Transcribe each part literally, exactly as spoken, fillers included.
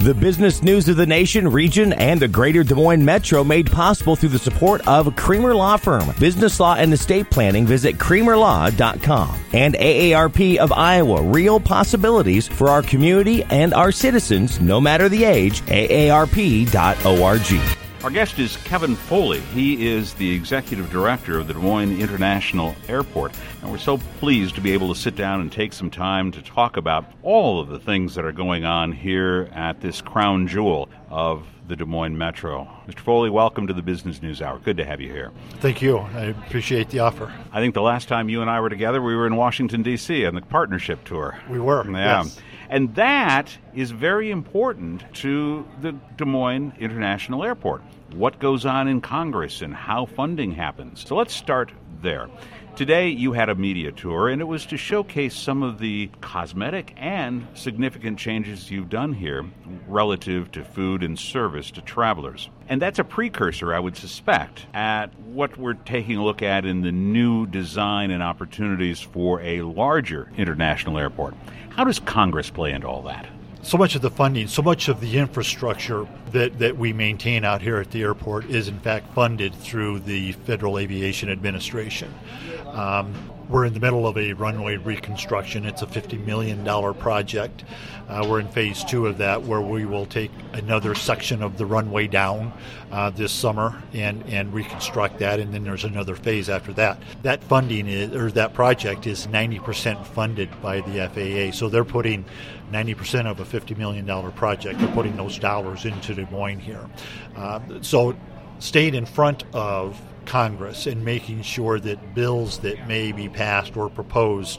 The business news of the nation, region, and the greater Des Moines Metro made possible through the support of Creamer Law Firm. Business law and estate planning, visit creamer law dot com. And A A R P of Iowa, real possibilities for our community and our citizens, no matter the age, A A R P dot org. Our guest is Kevin Foley. He is the executive director of the Des Moines International Airport. And we're so pleased to be able to sit down and take some time to talk about all of the things that are going on here at this crown jewel of the Des Moines Metro. Mister Foley, welcome to the Business News Hour. Good to have you here. Thank you. I appreciate the offer. I think the last time you and I were together, we were in Washington, D C on the partnership tour. We were, yeah. Yes. And that is very important to the Des Moines International Airport. What goes on in Congress and how funding happens. So let's start there. Today you had a media tour, and it was to showcase some of the cosmetic and significant changes you've done here relative to food and service to travelers. And that's a precursor, I would suspect, at what we're taking a look at in the new design and opportunities for a larger international airport. How does Congress play into all that? So much of the funding, so much of the infrastructure that, that we maintain out here at the airport is in fact funded through the Federal Aviation Administration. Um, we're in the middle of a runway reconstruction. It's a fifty million dollars project. Uh, we're in phase two of that, where we will take another section of the runway down uh, this summer and, and reconstruct that, and then there's another phase after that. That funding is, or that project is ninety percent funded by the F A A, so they're putting ninety percent of a fifty million dollars project. They're putting those dollars into Des Moines here. Uh, so stayed in front of Congress and making sure that bills that may be passed or proposed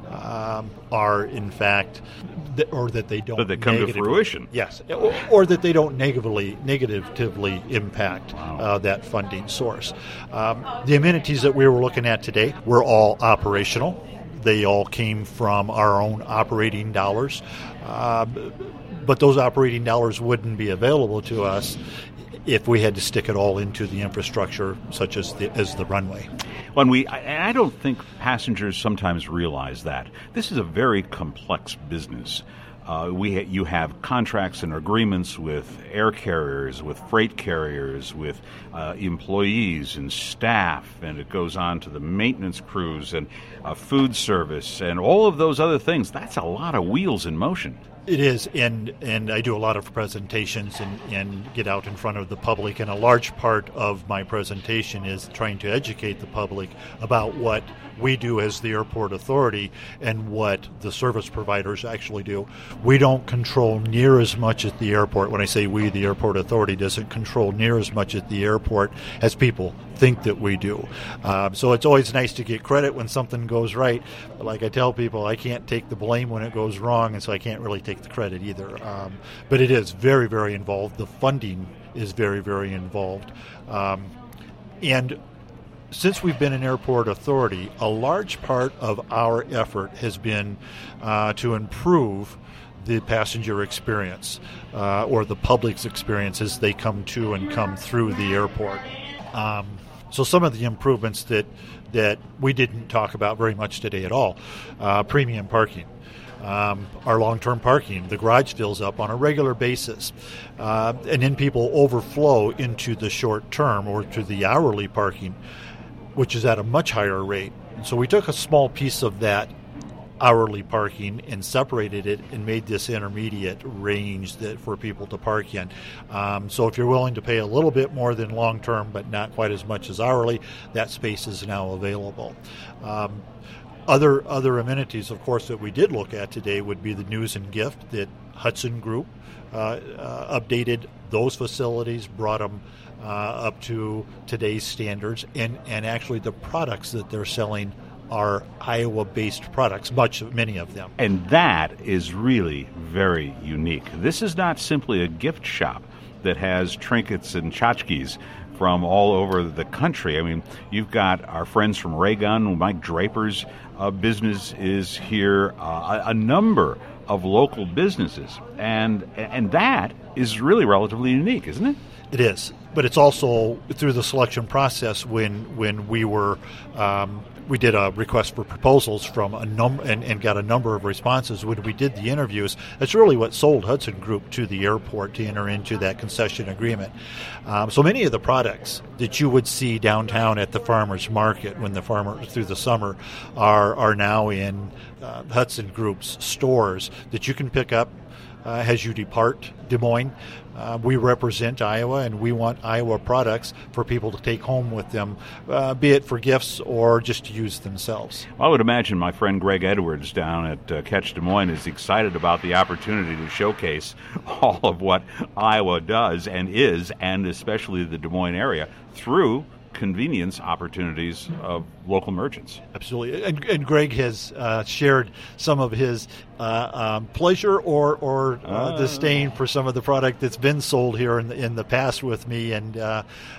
um, are in fact, th- or that they don't that they come to fruition. Yes, or, or that they don't negatively negatively impact wow. uh, that funding source. Um, the amenities that we were looking at today were all operational. They all came from our own operating dollars, uh, but those operating dollars wouldn't be available to us if we had to stick it all into the infrastructure, such as the, as the runway. When we, I, I don't think passengers sometimes realize that. This is a very complex business. Uh, we ha- you have contracts and agreements with air carriers, with freight carriers, with uh, employees and staff, and it goes on to the maintenance crews and uh, food service and all of those other things. That's a lot of wheels in motion. It is, and and I do a lot of presentations and, and get out in front of the public, and a large part of my presentation is trying to educate the public about what we do as the airport authority and what the service providers actually do. We don't control near as much at the airport. When I say we, the airport authority doesn't control near as much at the airport as people think that we do. Um, so it's always nice to get credit when something goes right. But like I tell people, I can't take the blame when it goes wrong, and so I can't really take the credit either. Um, but it is very, very involved. The funding is very, very involved. Um, and since we've been an airport authority, a large part of our effort has been uh, to improve the passenger experience uh, or the public's experience as they come to and come through the airport. Um, so some of the improvements that that we didn't talk about very much today at all, uh, premium parking. Um, our long-term parking, the garage fills up on a regular basis, uh, and then people overflow into the short-term or to the hourly parking, which is at a much higher rate. So we took a small piece of that hourly parking and separated it and made this intermediate range that for people to park in. Um, so if you're willing to pay a little bit more than long-term but not quite as much as hourly, that space is now available. Um, other other amenities, of course, that we did look at today would be the news and gift that Hudson Group uh, uh, updated those facilities, brought them uh, up to today's standards, and, and actually the products that they're selling are Iowa-based products, much many of them. And that is really very unique. This is not simply a gift shop that has trinkets and tchotchkes from all over the country. I mean, you've got our friends from Raygun, Mike Draper's uh, business is here, uh, a, a number of local businesses, and and that is really relatively unique, isn't it? It is, but it's also through the selection process when when we were um, we did a request for proposals from a number and, and got a number of responses. When we did the interviews, that's really what sold Hudson Group to the airport to enter into that concession agreement. Um, so many of the products that you would see downtown at the farmers market when the farmer through the summer are are now in uh, Hudson Group's stores that you can pick up uh, as you depart Des Moines. Uh, we represent Iowa, and we want Iowa products for people to take home with them, uh, be it for gifts or just to use themselves. Well, I would imagine my friend Greg Edwards down at uh, Catch Des Moines is excited about the opportunity to showcase all of what Iowa does and is, and especially the Des Moines area, through convenience opportunities of local merchants. Absolutely. And, and Greg has uh, shared some of his uh, um, pleasure or, or uh, uh, disdain for some of the product that's been sold here in the, in the past with me. And uh,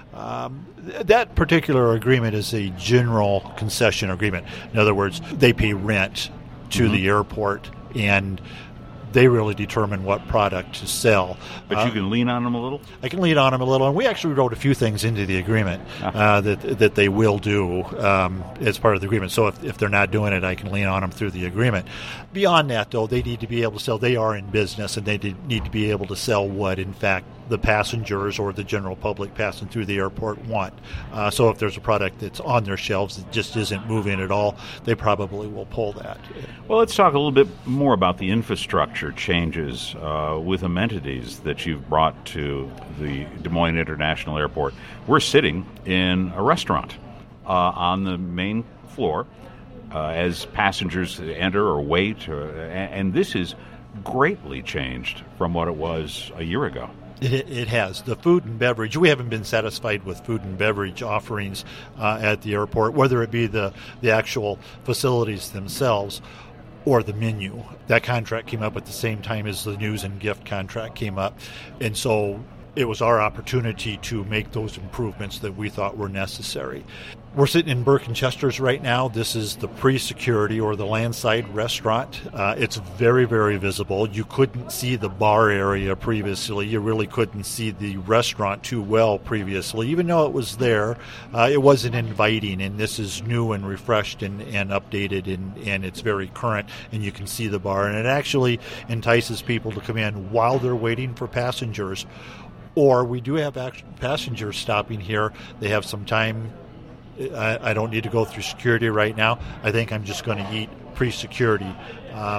um, that particular agreement is a general concession agreement. In other words, they pay rent to mm-hmm. the airport, and they really determine what product to sell. But you can uh, lean on them a little? I can lean on them a little, and we actually wrote a few things into the agreement uh, that that they will do um, as part of the agreement. So if, if they're not doing it, I can lean on them through the agreement. Beyond that, though, they need to be able to sell. They are in business, and they need to be able to sell what, in fact, the passengers or the general public passing through the airport want. Uh, so if there's a product that's on their shelves that just isn't moving at all, they probably will pull that. Well, let's talk a little bit more about the infrastructure changes uh, with amenities that you've brought to the Des Moines International Airport. We're sitting in a restaurant uh, on the main floor uh, as passengers enter or wait, or, and this is greatly changed from what it was a year ago. It, it has. The food and beverage, we haven't been satisfied with food and beverage offerings uh, at the airport, whether it be the, the actual facilities themselves or the menu. That contract came up at the same time as the news and gift contract came up. And so it was our opportunity to make those improvements that we thought were necessary. We're sitting in Burke and Chester's right now. This is the pre-security or the landside restaurant. Uh, it's very, very visible. You couldn't see the bar area previously. You really couldn't see the restaurant too well previously. Even though it was there, uh, it wasn't inviting, and this is new and refreshed and, and updated, and, and it's very current, and you can see the bar. And it actually entices people to come in while they're waiting for passengers. Or we do have passengers stopping here. They have some time. I, I don't need to go through security right now. I think I'm just going to eat pre-security. Um,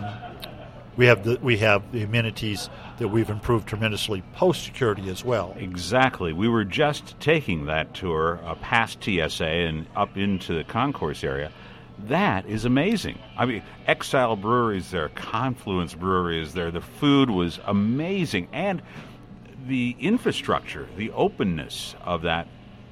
we have the we have the amenities that we've improved tremendously post-security as well. Exactly. We were just taking that tour uh, past T S A and up into the concourse area. That is amazing. I mean, Exile Brewery is there, Confluence Brewery is there. The food was amazing, and the infrastructure, the openness of that,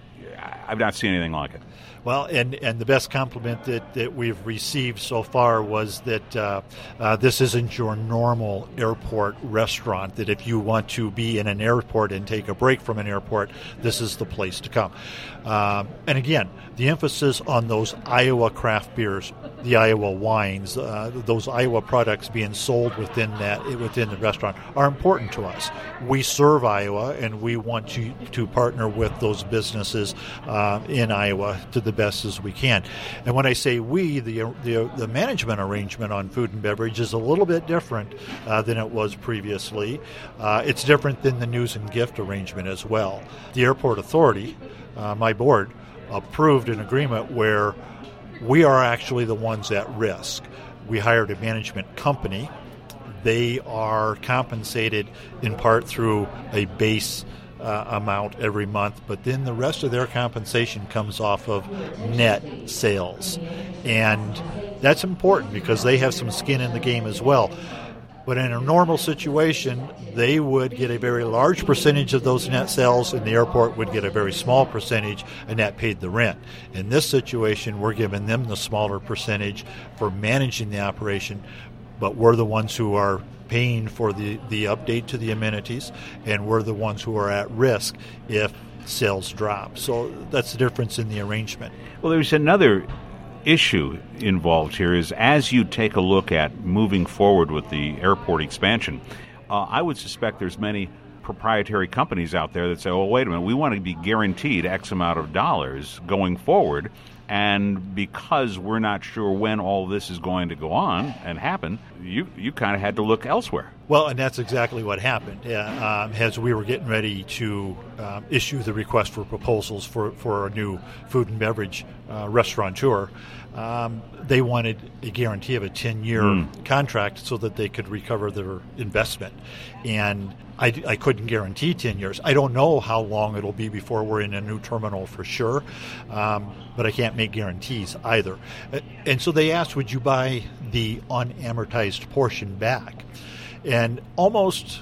I've not seen anything like it. Well, and, and the best compliment that, that we've received so far was that uh, uh, this isn't your normal airport restaurant, that if you want to be in an airport and take a break from an airport, this is the place to come. Um, and again, the emphasis on those Iowa craft beers, the Iowa wines, uh, those Iowa products being sold within that within the restaurant are important to us. We serve Iowa, and we want to, to partner with those businesses uh, in Iowa to the best as we can. And when I say we, the the, the management arrangement on food and beverage is a little bit different uh, than it was previously. Uh, it's different than the news and gift arrangement as well. The Airport Authority, uh, my board, approved an agreement where we are actually the ones at risk. We hired a management company. They are compensated in part through a base uh, amount every month, but then the rest of their compensation comes off of net sales. And that's important because they have some skin in the game as well. But in a normal situation, they would get a very large percentage of those net sales, and the airport would get a very small percentage, and that paid the rent. In this situation, we're giving them the smaller percentage for managing the operation, but we're the ones who are paying for the, the update to the amenities, and we're the ones who are at risk if sales drop. So that's the difference in the arrangement. Well, there's another issue involved here is as you take a look at moving forward with the airport expansion, uh, I would suspect there's many proprietary companies out there that say, oh, wait a minute, we want to be guaranteed X amount of dollars going forward. And because we're not sure when all this is going to go on and happen, you you kind of had to look elsewhere. Well, and that's exactly what happened. Uh, um, as we were getting ready to uh, issue the request for proposals for, for a new food and beverage uh, restaurateur, um, they wanted a guarantee of a ten-year mm. contract so that they could recover their investment. And I, I couldn't guarantee ten years. I don't know how long it'll be before we're in a new terminal for sure, um, but I can't make guarantees either. And so they asked, would you buy the unamortized portion back? And almost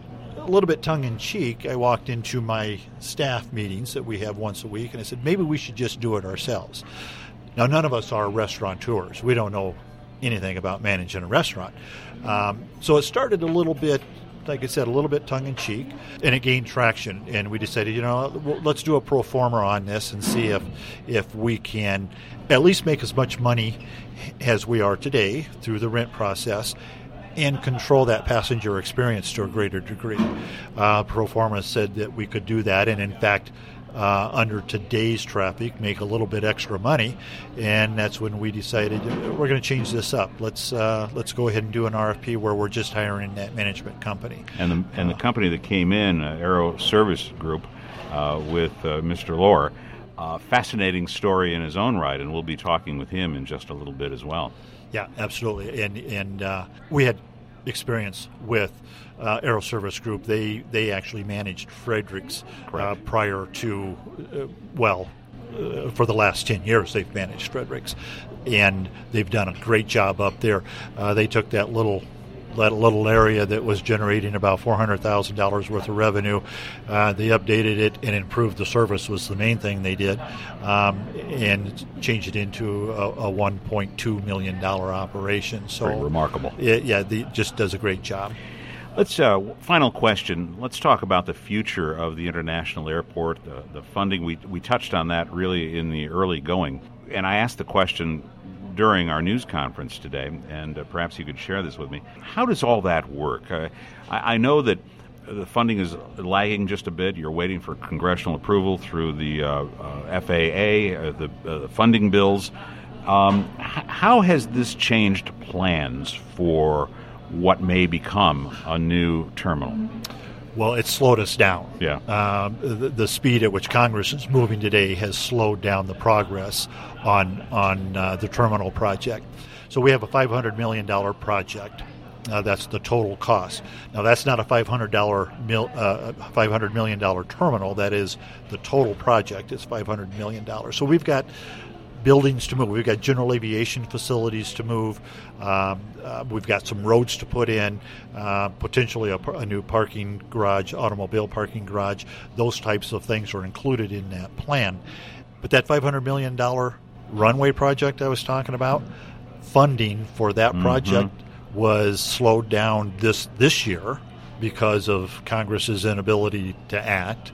a little bit tongue-in-cheek, I walked into my staff meetings that we have once a week, and I said, maybe we should just do it ourselves. Now, none of us are restaurateurs. We don't know anything about managing a restaurant. Um, so it started a little bit, like I said, a little bit tongue-in-cheek, and it gained traction. And we decided, you know, let's do a pro forma on this and see if if we can at least make as much money as we are today through the rent process and control that passenger experience to a greater degree. Uh, pro forma said that we could do that, and in fact, Uh, under today's traffic, make a little bit extra money, and that's when we decided we're going to change this up. Let's uh, let's go ahead and do an R F P where we're just hiring that management company. And the and the company that came in, uh, Aero Service Group, uh, with uh, Mister Lohr, uh, fascinating story in his own right, and we'll be talking with him in just a little bit as well. Yeah, absolutely, and and uh, we had experience with uh, Aero Service Group. They they actually managed Fredericks uh, prior to, uh, well, uh, for the last ten years they've managed Fredericks, and they've done a great job up there. Uh, they took that little that little area that was generating about four hundred thousand dollars worth of revenue. Uh, they updated it and improved the service was the main thing they did, um, and changed it into a, a one point two million dollars operation. So Pretty remarkable. It, yeah, it just does a great job. Let's uh, final question. Let's talk about the future of the international airport, the, the funding. We we touched on that really in the early going, and I asked the question during our news conference today, and uh, perhaps you could share this with me. How does all that work? Uh, I, I know that the funding is lagging just a bit. You're waiting for congressional approval through the uh, uh, F A A, uh, the uh, funding bills. Um, h- how has this changed plans for what may become a new terminal? Well, it's slowed us down. Yeah. Um, the, the speed at which Congress is moving today has slowed down the progress on on uh, the terminal project. So we have a five hundred million dollars project. Uh, that's the total cost. Now, that's not a five hundred dollars mil, uh, five hundred million dollars terminal. That is the total project. It's five hundred million dollars. So we've got buildings to move. We've got general aviation facilities to move. Um, uh, we've got some roads to put in, uh, potentially a, a new parking garage, automobile parking garage. Those types of things are included in that plan. But that five hundred million dollars runway project I was talking about, funding for that mm-hmm. project was slowed down this this year because of Congress's inability to act,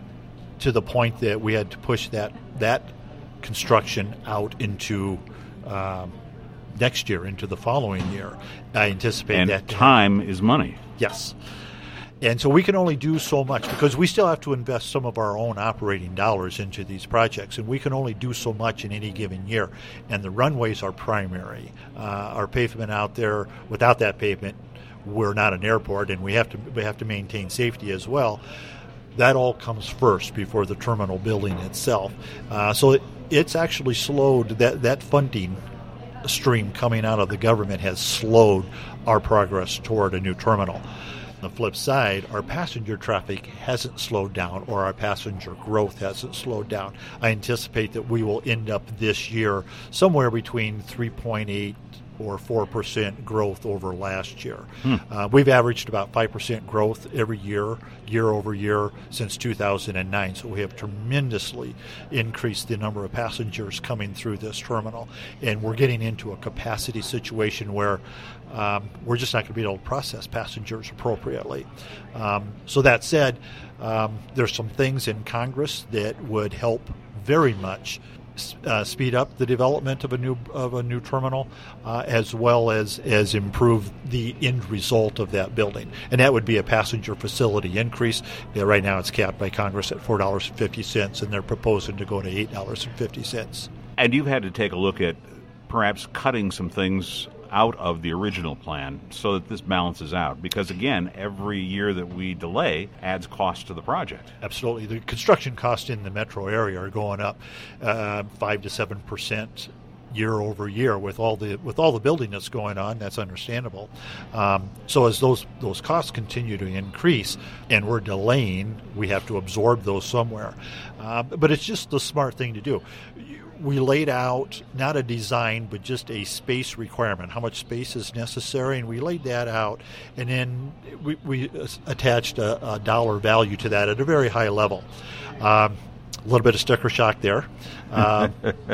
to the point that we had to push that that construction out into um, next year, into the following year. I anticipate and that time is money. Yes. And so we can only do so much because we still have to invest some of our own operating dollars into these projects, and we can only do so much in any given year. And the runways are primary. Uh, our pavement out there, without that pavement, we're not an airport, and we have to we have to maintain safety as well. That all comes first before the terminal building itself. Uh, so it, it's actually slowed, that, that funding stream coming out of the government has slowed our progress toward a new terminal. On the flip side, our passenger traffic hasn't slowed down, or our passenger growth hasn't slowed down. I anticipate that we will end up this year somewhere between three point eight or four percent growth over last year. Hmm. Uh, we've averaged about five percent growth every year, year over year, since two thousand nine. So we have tremendously increased the number of passengers coming through this terminal. And we're getting into a capacity situation where um, we're just not going to be able to process passengers appropriately. Um, so that said, um, there's some things in Congress that would help very much uh, speed up the development of a new of a new terminal, uh, as well as as improve the end result of that building, and that would be a passenger facility increase. Yeah, right now it's capped by Congress at four dollars and fifty cents, and they're proposing to go to eight dollars and fifty cents. And you've had to take a look at perhaps cutting some things out of the original plan so that this balances out, because again, every year that we delay adds cost to the project. Absolutely. The construction costs in the metro area are going up uh, five to seven percent year over year with all the with all the building that's going on. That's understandable. Um, so as those those costs continue to increase and we're delaying, we have to absorb those somewhere. Uh, but it's just the smart thing to do. We laid out not a design, but just a space requirement, how much space is necessary, and we laid that out, and then we, we attached a, a dollar value to that at a very high level. Um, a little bit of sticker shock there. Uh,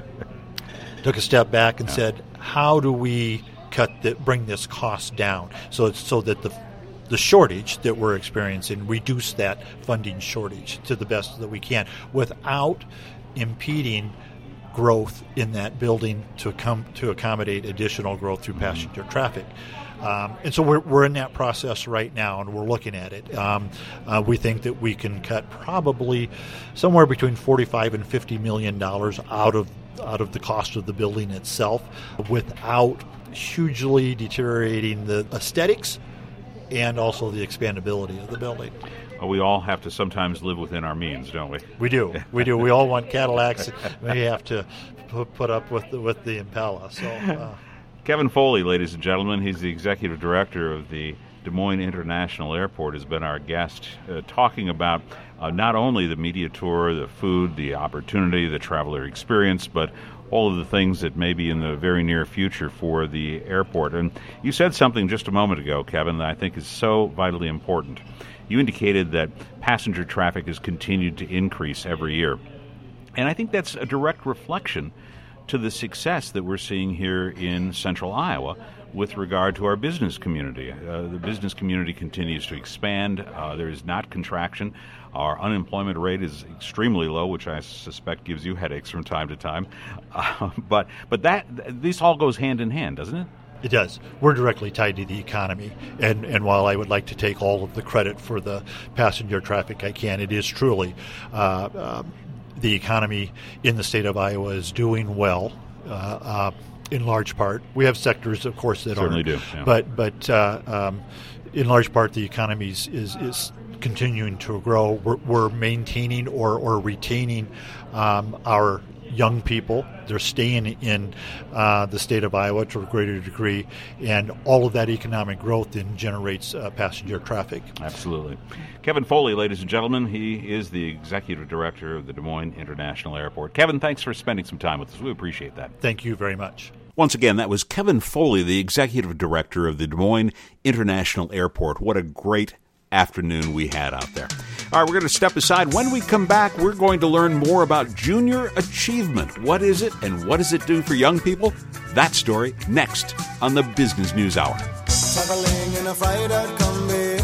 took a step back and yeah. said, how do we cut the, bring this cost down so it's so that the the shortage that we're experiencing, reduce that funding shortage to the best that we can without impeding growth in that building to come to accommodate additional growth through passenger traffic. Um, and so we're we're in that process right now, and we're looking at it. Um, uh, we think that we can cut probably somewhere between forty-five and fifty million dollars out of out of the cost of the building itself, without hugely deteriorating the aesthetics and also the expandability of the building. Well, we all have to sometimes live within our means, don't we? We do. We do. We all want Cadillacs. We have to put up with the, with the Impala. So, uh. Kevin Foley, ladies and gentlemen, he's the executive director of the Des Moines International Airport, has been our guest, uh, talking about uh, not only the media tour, the food, the opportunity, the traveler experience, but all of the things that may be in the very near future for the airport. And you said something just a moment ago, Kevin, that I think is so vitally important. You indicated that passenger traffic has continued to increase every year. And I think that's a direct reflection to the success that we're seeing here in central Iowa with regard to our business community. Uh, the business community continues to expand. Uh, there is not contraction. Our unemployment rate is extremely low, which I suspect gives you headaches from time to time. Uh, but but that this all goes hand in hand, doesn't it? It does. We're directly tied to the economy. And, and while I would like to take all of the credit for the passenger traffic I can, it is truly uh, uh, the economy in the state of Iowa is doing well. Uh, uh, in large part, we have sectors, of course, that certainly aren't. do. Yeah. But but uh, um, in large part, the economy is, is, is continuing to grow. We're, we're maintaining or or retaining um, our young people. They're staying in uh, the state of Iowa to a greater degree, and all of that economic growth then generates uh, passenger traffic. Absolutely. Kevin Foley, ladies and gentlemen, he is the executive director of the Des Moines International Airport. Kevin, thanks for spending some time with us. We appreciate that. Thank you very much. Once again, that was Kevin Foley, the executive director of the Des Moines International Airport. What a great afternoon we had out there. All right, we're going to step aside. When we come back, we're going to learn more about junior achievement. What is it, and what does it do for young people? That story next on the Business News Hour. Traveling in a fried-out Kombi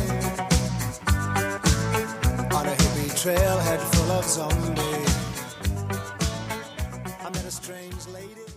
on a hippie trailhead full of zombies. I met a strange lady.